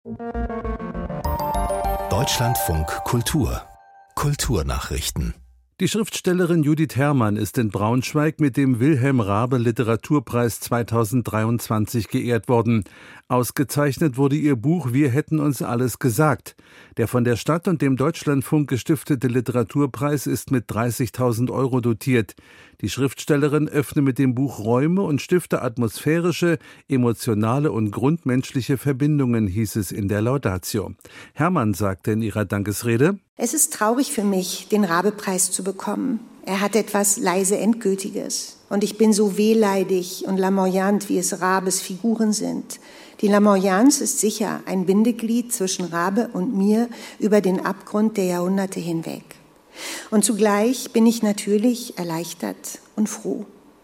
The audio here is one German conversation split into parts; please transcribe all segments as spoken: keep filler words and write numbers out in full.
Deutschlandfunk Kultur Kulturnachrichten. Die Schriftstellerin Judith Herrmann ist in Braunschweig mit dem Wilhelm Raabe Literaturpreis zweitausenddreiundzwanzig geehrt worden. Ausgezeichnet wurde ihr Buch »Wir hätten uns alles gesagt«. Der von der Stadt und dem Deutschlandfunk gestiftete Literaturpreis ist mit dreißigtausend Euro dotiert. Die Schriftstellerin öffne mit dem Buch Räume und stifte atmosphärische, emotionale und grundmenschliche Verbindungen, hieß es in der Laudatio. Herrmann sagte in ihrer Dankesrede: Es ist traurig für mich, den Raabe-Preis zu bekommen. Er hat etwas leise Endgültiges. Und ich bin so wehleidig und lamoyant, wie es Raabes Figuren sind. Die Lamoyanz ist sicher ein Bindeglied zwischen Raabe und mir über den Abgrund der Jahrhunderte hinweg. Und zugleich bin ich natürlich erleichtert und froh.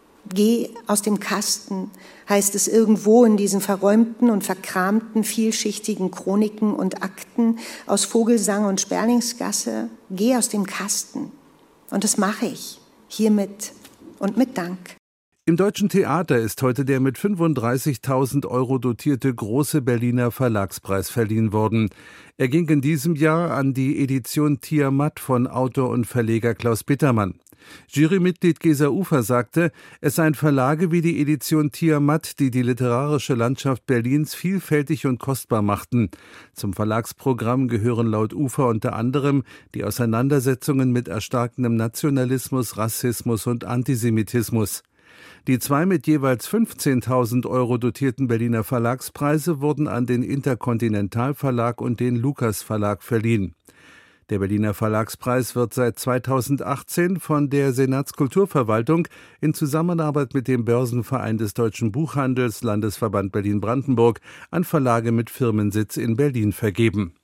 Geh aus dem Kasten, heißt es irgendwo in diesen verräumten und verkramten, vielschichtigen Chroniken und Akten aus Vogelsang und Sperlingsgasse. Geh aus dem Kasten. Und das mache ich, hiermit und mit Dank. Im Deutschen Theater ist heute der mit fünfunddreißigtausend Euro dotierte Große Berliner Verlagspreis verliehen worden. Er ging in diesem Jahr an die Edition Tiamat von Autor und Verleger Klaus Bittermann. Jurymitglied Gesa Ufer sagte, es seien Verlage wie die Edition Tiamat, die die literarische Landschaft Berlins vielfältig und kostbar machten. Zum Verlagsprogramm gehören laut Ufer unter anderem die Auseinandersetzungen mit erstarkendem Nationalismus, Rassismus und Antisemitismus. Die zwei mit jeweils fünfzehntausend Euro dotierten Berliner Verlagspreise wurden an den Interkontinental Verlag und den Lukas Verlag verliehen. Der Berliner Verlagspreis wird seit zweitausendachtzehn von der Senatskulturverwaltung in Zusammenarbeit mit dem Börsenverein des Deutschen Buchhandels, Landesverband Berlin-Brandenburg, an Verlage mit Firmensitz in Berlin vergeben.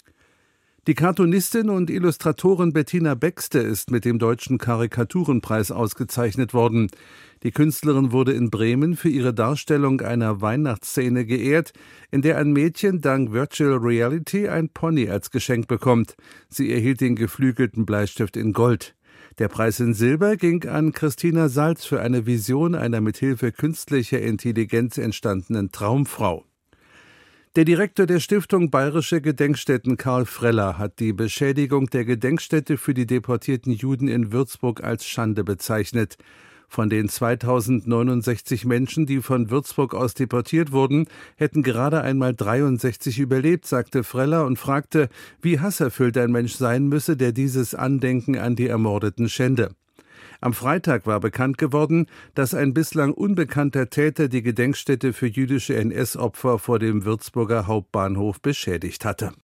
Die Cartoonistin und Illustratorin Bettina Baxter ist mit dem Deutschen Karikaturenpreis ausgezeichnet worden. Die Künstlerin wurde in Bremen für ihre Darstellung einer Weihnachtsszene geehrt, in der ein Mädchen dank Virtual Reality ein Pony als Geschenk bekommt. Sie erhielt den geflügelten Bleistift in Gold. Der Preis in Silber ging an Christina Salz für eine Vision einer mithilfe künstlicher Intelligenz entstandenen Traumfrau. Der Direktor der Stiftung Bayerische Gedenkstätten, Karl Freller, hat die Beschädigung der Gedenkstätte für die deportierten Juden in Würzburg als Schande bezeichnet. Von den zweitausendneunundsechzig Menschen, die von Würzburg aus deportiert wurden, hätten gerade einmal dreiundsechzig überlebt, sagte Freller und fragte, wie hasserfüllt ein Mensch sein müsse, der dieses Andenken an die Ermordeten schände. Am Freitag war bekannt geworden, dass ein bislang unbekannter Täter die Gedenkstätte für jüdische N S-Opfer vor dem Würzburger Hauptbahnhof beschädigt hatte.